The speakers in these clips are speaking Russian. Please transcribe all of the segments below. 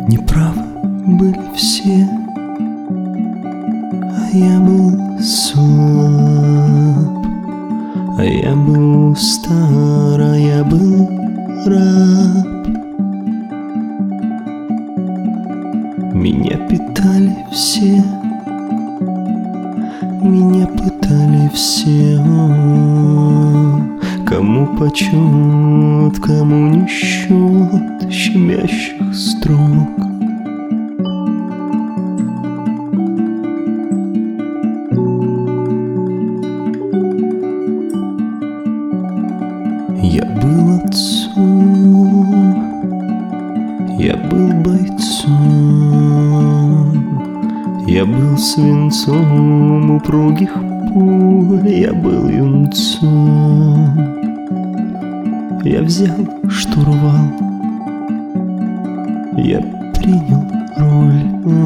Неправы были все, а я был слаб, а я был стар, а я был раб. Меня питали все, меня пытали все. Кому почет, кому не счет щемящих строк. Я был отцом, я был бойцом, я был свинцом упругих пуль, я был юнцом. Я взял штурвал, я принял роль.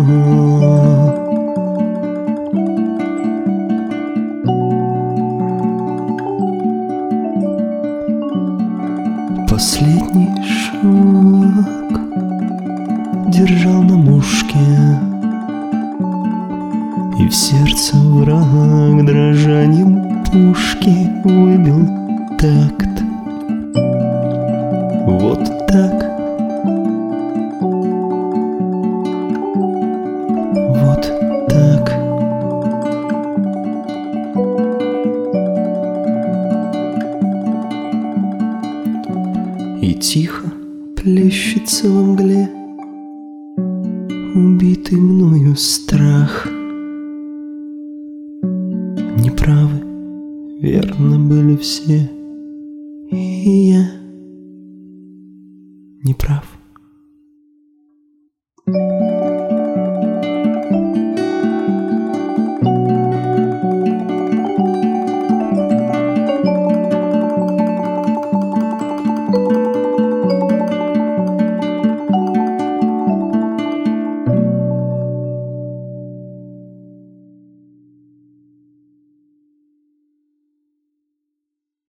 Последний шаг держал на мушке, и в сердце враг дрожанием пушки выбил такт. Вот так, вот так. И тихо плещется во мгле убитый мною страх. Неправы, верно были все, и я не прав.